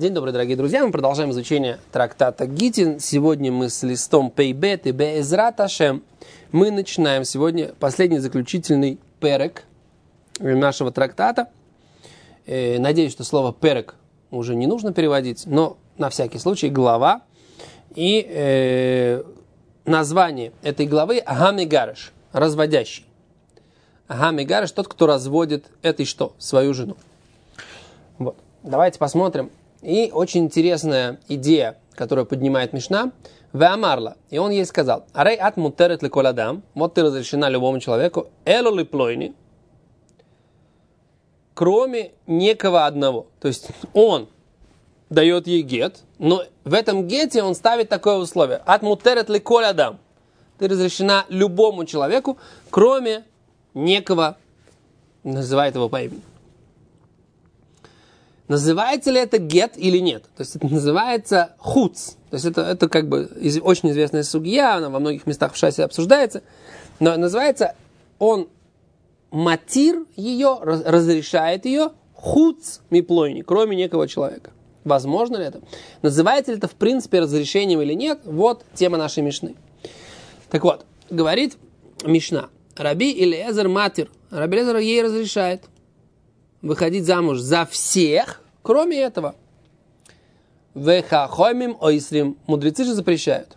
День добрый, дорогие друзья. Мы продолжаем изучение трактата Гитин. Сегодня мы с листом Пейбет и Беэзрат Ашем. Мы начинаем сегодня последний заключительный перек нашего трактата. Надеюсь, что слово перек уже не нужно переводить, но на всякий случай глава. И название этой главы Агамегарыш, разводящий. Агамегарыш, тот, кто разводит этой что? Свою жену. Вот. Давайте посмотрим. И очень интересная идея, которую поднимает Мишна. Веамарла. И он ей сказал: Арей ат мутерет леколь адам. Вот ты разрешена любому человеку. Эло липлойни. Кроме некого одного. То есть он дает ей гет, но в этом гете он ставит такое условие. Ат мутерет леколь адам. Ты разрешена любому человеку, кроме некого, называет его по имени. Называется ли это гет или нет? То есть это называется хуц. То есть это как бы очень известная сугья, она во многих местах в шасе обсуждается. Но называется он матир ее, разрешает ее хуц миплойни, кроме некого человека. Возможно ли это? Называется ли это в принципе разрешением или нет? Вот тема нашей Мишны. Так вот, говорит Мишна. Раби Элиэзер матир. Раби Элиэзер ей разрешает выходить замуж за всех, кроме этого. Вехахомим ойсрим. Мудрецы же запрещают.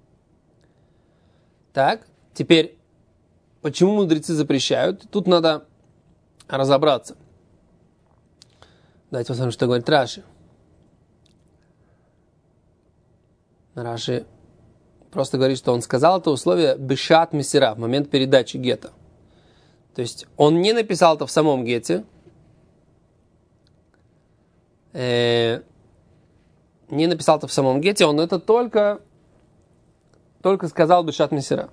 Так, теперь, почему мудрецы запрещают? Тут надо разобраться. Давайте посмотрим, что говорит Раши. Раши просто говорит, что он сказал это условие бешат мессира, в момент передачи гета. То есть он не написал это в самом гете, не написал это в самом гете, он это только сказал бешат мессира.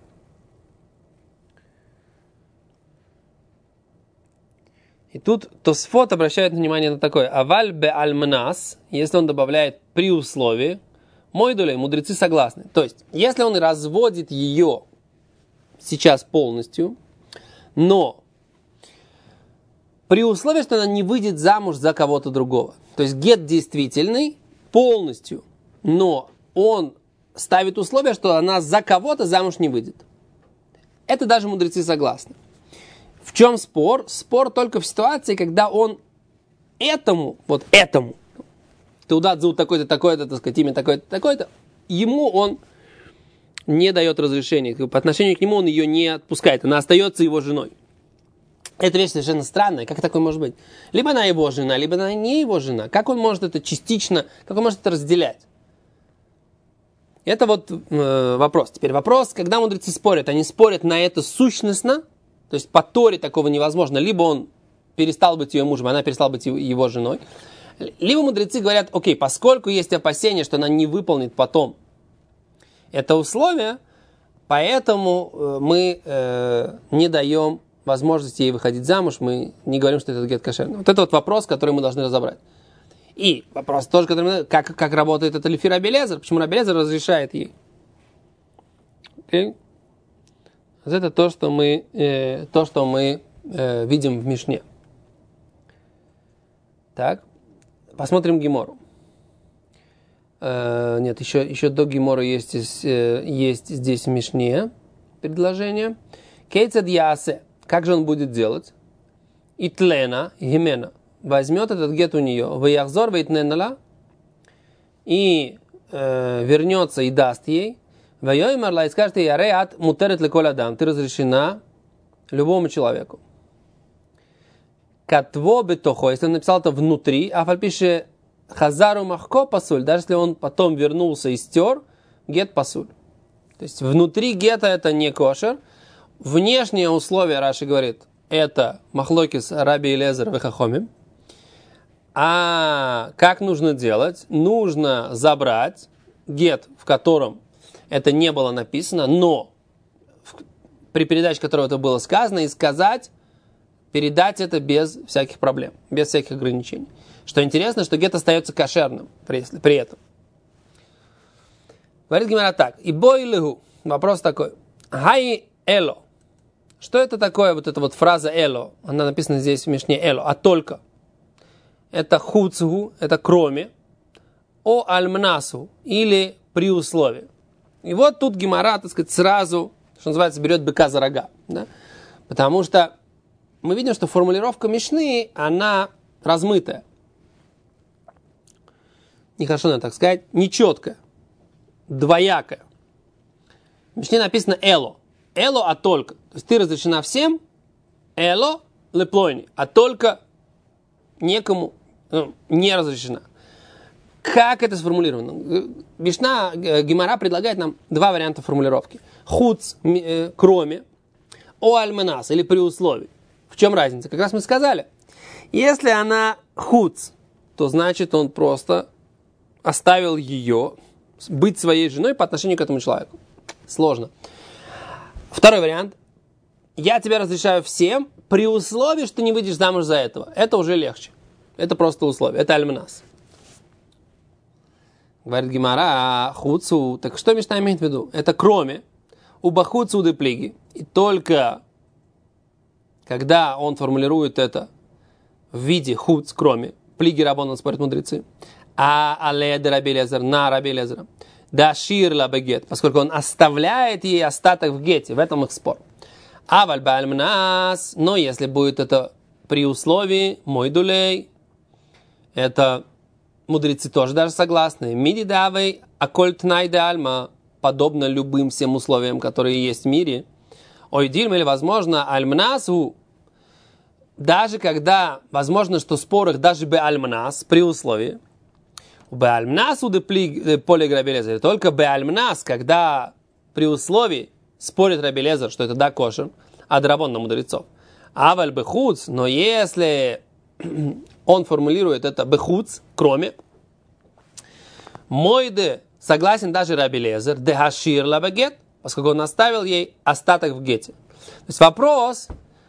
И тут Тосфот обращает внимание на такое. Аваль бе альмнас, если он добавляет при условии, мой долей, мудрецы согласны. То есть, если он разводит ее сейчас полностью, но при условии, что она не выйдет замуж за кого-то другого. То есть гет действительный полностью, но он ставит условие, что она за кого-то замуж не выйдет. Это даже мудрецы согласны. В чем спор? Спор только в ситуации, когда он этому, Теудат зовут такой-то, такой-то, так сказать, имя такое-то, такое-то, ему он не дает разрешения. По отношению к нему он ее не отпускает, она остается его женой. Это вещь совершенно странная. Как такое может быть? Либо она его жена, либо она не его жена. Как он может это частично, как он может это разделять? Это вот вопрос. Теперь вопрос, когда мудрецы спорят, они спорят на это сущностно, то есть по Торе такого невозможно. Либо он перестал быть ее мужем, она перестала быть его женой. Либо мудрецы говорят, окей, поскольку есть опасение, что она не выполнит потом это условие, поэтому мы не даем возможности ей выходить замуж, мы не говорим, что это гет кошерный. Вот это вот вопрос, который мы должны разобрать. И вопрос тоже, который как работает это лифи Раби Элиэзер, почему Раби Элиэзер разрешает ей. Okay? Вот это то, что мы видим в Мишне. Так, посмотрим Гемору. Нет, еще до Гемора есть здесь в Мишне предложение. Кейцед ясе. Как же он будет делать? Итлена, гимена, возьмет этот гет у нее, ваяхзор вейтненала, и вернется и даст ей, вайоймарла, и скажет ей, ареат мутерет леколь адам, ты разрешена любому человеку. Катво бетохо, если он написал это внутри, а фальпише хазару махко пасуль, даже если он потом вернулся и стер, гет пасуль. То есть внутри гета это не кошер. Внешнее условие, Раши говорит, это махлокис Раби Элиэзер вехахомим. А как нужно делать? Нужно забрать гет, в котором это не было написано, но при передаче которого это было сказано, и сказать, передать это без всяких проблем, без всяких ограничений. Что интересно, что гет остается кошерным при этом. Говорит Гемара так. И бой лигу. Вопрос такой. Хай эло. Что это такое, вот эта вот фраза эло? Она написана здесь в Мишне эло, а только. Это хуцгу, это кроме. о альмнасу, или при условии. И вот тут Гемара, так сказать, сразу, что называется, берет быка за рога. Да? Потому что мы видим, что формулировка Мишны, она размытая. Нехорошо, надо так сказать, нечеткая, двоякая. В Мишне написано «эло». «Эло», а только. То есть ты разрешена всем, «эло» леплойни, а только некому не разрешена. Как это сформулировано? Мишна, Гемара предлагает нам два варианта формулировки. Хуц, кроме, о альманас, или при условии. В чем разница? Как раз мы сказали. Если она хуц, то значит он просто оставил ее быть своей женой по отношению к этому человеку. Сложно. Второй вариант. Я тебя разрешаю всем при условии, что не выйдешь замуж за этого. Это уже легче. Это просто условие. Это альманас. Говорит Гемара, хуцу. Так что Мишна имеет в виду? Это кроме убахуцу де плиги. И только когда он формулирует это в виде хуц, кроме плиги рабона, спорят мудрецы, а але де раби Элиэзер, на раби Элиэзера, да ширла бегет, поскольку он оставляет ей остаток в гете, в этом их спор. А вальбальмнас, но если будет это при условии мой дулей, это мудрецы тоже даже согласны. Миди давай, акольтнай де альма, подобно любым всем условиям, которые есть в мире. Ой, дильм, или возможно, альмнасу, даже когда, возможно, что в спорах даже бе альмнас, при условии, бе альмнасу де поле раби Элиэзер, только бе альмнас, когда при условии спорит раби Элиэзер, что это да кошер, а драбон на мудрецов. Аваль бехуц, но если он формулирует это бехуц, кроме, мойде, согласен даже раби Элиэзер, де хашир ла бегет, поскольку он оставил ей остаток в гете. То есть вопрос,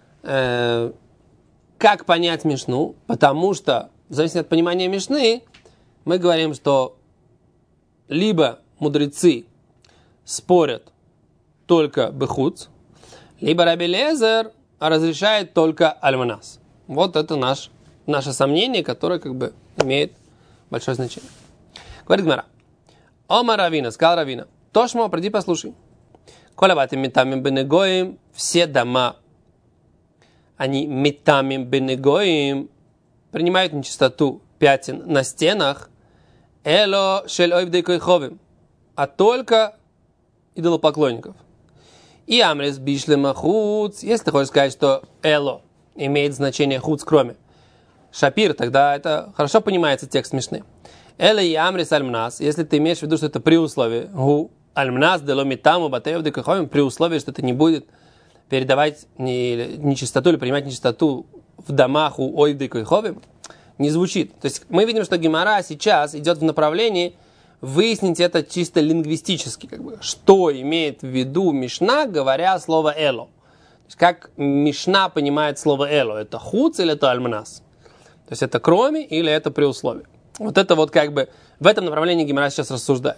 как понять Мишну, потому что, в зависимости от понимания Мишны, мы говорим, что либо мудрецы спорят только бехуц, либо раби Элиэзер разрешает только альманас. Вот это наше сомнение, которое как бы имеет большое значение. Говорит Гемара. Ома Равина, сказал Равина, Тошмо, приди послушай. Колаватим метамим бенегоим, все дома, они метамим бенегоим, принимают нечистоту пятен на стенах, эло шель ойвдей койховим, а только идолопоклонников. И амрис бишлема хуц, если ты хочешь сказать, что эло имеет значение хуц, кроме шапир, тогда это хорошо понимается текст Мишны. Эло и амрис альмнас, если ты имеешь в виду, что это при условии гу альмнас деломитаму батеев декаховим, при условии, что это не будет передавать нечистоту или принимать нечистоту в домах у ойвдей койховим, не звучит. То есть мы видим, что Гемара сейчас идет в направлении выяснить это чисто лингвистически, как бы, что имеет в виду Мишна, говоря слово эло. То есть как Мишна понимает слово эло, это хуц или это альманас? То есть это кроме или это при условии? Вот это вот как бы в этом направлении Гемара сейчас рассуждает.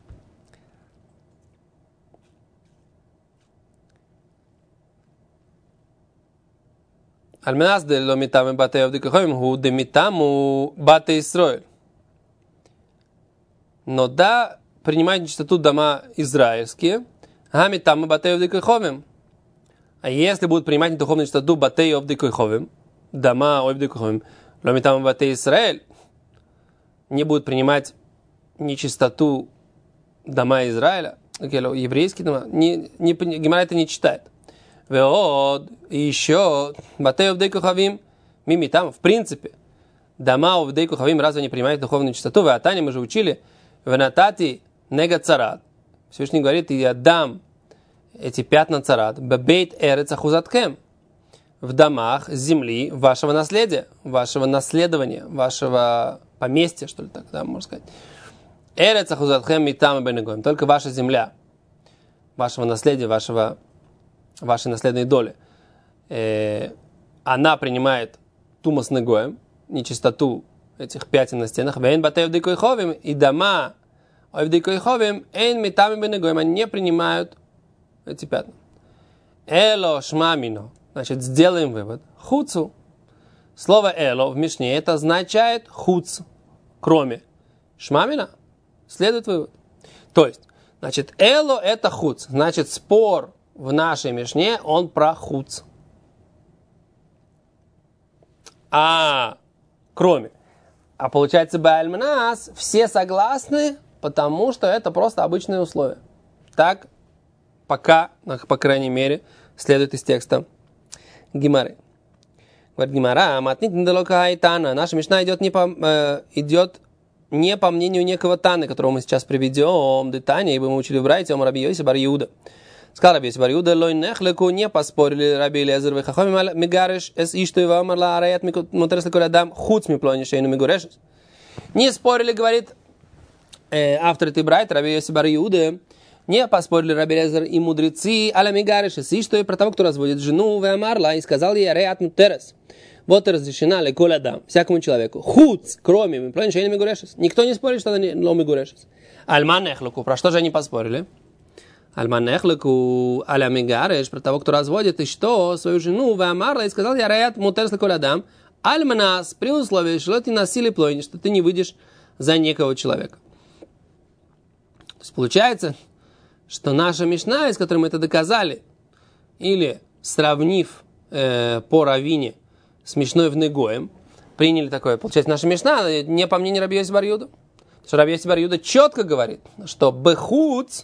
Альманас де ло митаму бате авдикахоим ху де митаму бате Исроэль. Но да, принимают нечистоту дома израильские, а митаму бате авдикахоим. А если будут принимать духовную нечистоту бате авдикахоим, дома авдикахоим, ло митаму бате Исраэль, не будут принимать нечистоту дома Израиля, еврейские дома, Гемара это не читает. Веод, и еще, батей овдей кухавим, мими там, в принципе, дома овдей кухавим, разве не принимают духовную чистоту? В Атане мы же учили, венатати нега царат. Всевышний говорит, и я дам эти пятна царат, бебейт эрец ахузаткем, в домах земли вашего наследия, вашего наследования, вашего поместья, что ли так, да, можно сказать. Эрец ахузаткем митам бенегоем, только ваша земля, вашего наследия, вашей наследной доли, она принимает тумас негоем, нечистоту этих пятен на стенах, вейн батей овдей койховим, и дома овдей койховим, эйн митами бенегоем, они не принимают эти пятна. Эло шмамино, значит, сделаем вывод. Хуцу. Слово эло в Мишне это означает хуц, кроме. Шмамина? Следует вывод. То есть, значит, эло это хуц. Значит, спор в нашей Мишне, он про хуц. Кроме. А получается, баальмнас, все согласны, потому что это просто обычные условия. Так, пока, по крайней мере, следует из текста Гемары. Говорит Гемара, матнит недалока айтана. Наша Мишна идет не по мнению некого Таны, которого мы сейчас приведем. Детания, ибо мы учили в Брайте, Раби Йоси бар Иуда. Сказал Раби Йоси бар Иуда, лой нехлеку, не поспорили Раби Элиэзер вехахомим мигареш эс ишту и вамар ла араят мутерес леколь адам хуц миплони шейну мигурешес. Не спорили, говорит автор этой Брайты, Раби Йоси бар Иуда, не поспорили Раби Элиэзер и мудрецы аля мигареш эс ишту и про того, кто разводит жену вамарла, и сказал ей араят мутерес. Вот и разрешена леколь адам, всякому человеку. Хуц, кроме миплони шейну мигурешес. Никто не спорит, что это не мигурешес. Альма нехлеку, про что же они поспорили? Альманехлаку аля мигареш, про того, кто разводит, и что, свою жену, вамарла, и сказал, я раят мутерс леколь адам, альманас, при условии, что ты насилие плойни, что ты не выйдешь за некого человека. То есть получается, что наша Мишна, из которой мы это доказали, или сравнив по равине с Мишной в Негоем, приняли такое. Получается, наша Мишна не по мнению Раби Йоси бар Иуда. Что Раби Йоси бар Иуда четко говорит, что бехуц,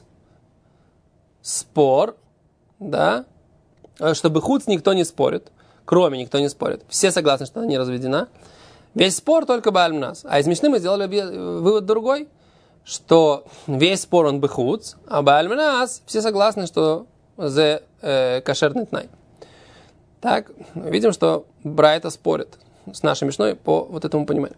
спор, да, что бехуц никто не спорит, кроме никто не спорит. Все согласны, что она не разведена. Весь спор только баальмнас. А из Мишны мы сделали вывод другой, что весь спор он бехуц, а баальмнас все согласны, что зе кошерный тнай. Так, видим, что Брайта спорит с нашей Мишной по вот этому пониманию.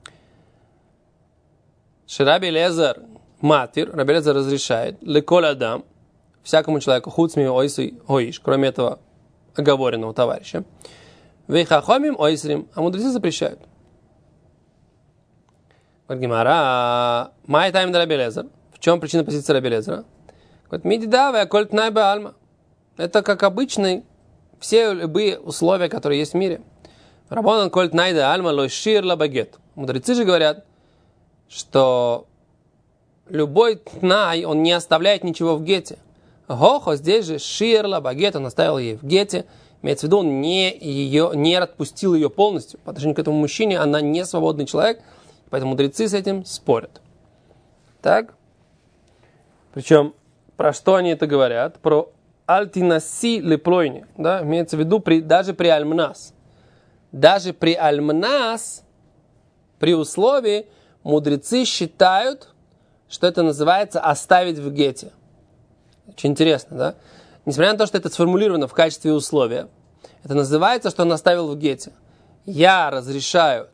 Раби Элиэзер матир, Раби Элиэзер разрешает, леколь адам, всякому человеку, хуцми ойсы гоиш, кроме этого оговоренного товарища. Вейхахомим ойсрим, а мудрецы запрещают. Гемара, май тайм да Раби Элиэзер. В чем причина позиции Раби Элиэзера? Говорит, мидидава, коль тнай бе альма. Это как обычный, все любые условия, которые есть в мире. Рабонан коль тнай да альма лой шир ла багет. Мудрецы же говорят, что любой тнай, он не оставляет ничего в гете. Гохо, здесь же ширла, багет, он оставил ей в гете. Имеется в виду, он не отпустил ее полностью. По отношению к этому мужчине она не свободный человек, поэтому мудрецы с этим спорят. Так? Причем, про что они это говорят? Про альтинаси леплойни. Да? Имеется в виду, даже при альмнас. Даже при альмнас, при условии, мудрецы считают, что это называется оставить в гете. Очень интересно, да? Несмотря на то, что это сформулировано в качестве условия, это называется, что он оставил в гете. Я разрешаю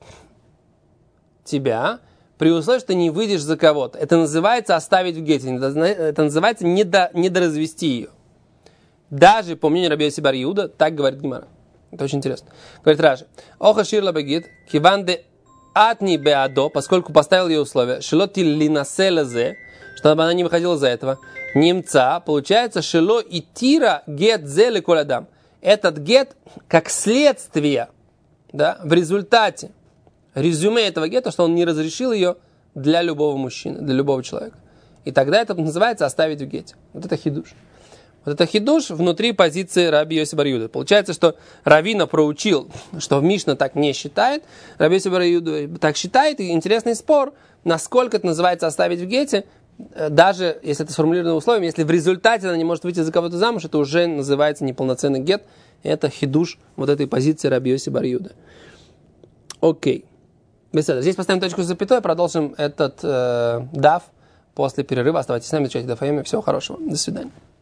тебя при условии, что ты не выйдешь за кого-то. Это называется оставить в гете. Это называется недоразвести ее. Даже по мнению Раби Йоси бар Иуда, так говорит Гемара. Это очень интересно. Говорит Раши. Оха ширла багит, киванде атни беадо, поскольку поставил ее условия, шелоти линаселезе, чтобы она не выходила за этого. Немца, получается, шело и тира гет зеле колядам. Этот гет как следствие, да, в результате, резюме этого гета, что он не разрешил ее для любого мужчины, для любого человека. И тогда это называется оставить в гете. Вот это хидуш. Вот это хидуш внутри позиции Раби Йоси бар Иуда. Получается, что Равина проучил, что Мишна так не считает, Раби Йоси бар Иуда так считает, и интересный спор, насколько это называется оставить в гете, даже если это сформулировано условием, если в результате она не может выйти за кого-то замуж, это уже называется неполноценный гет, и это хидуш вот этой позиции Раби Йоси бар Иуда. Окей. Здесь поставим точку с запятой, продолжим этот дав после перерыва. Оставайтесь с нами, изучайте даф. Всего хорошего. До свидания.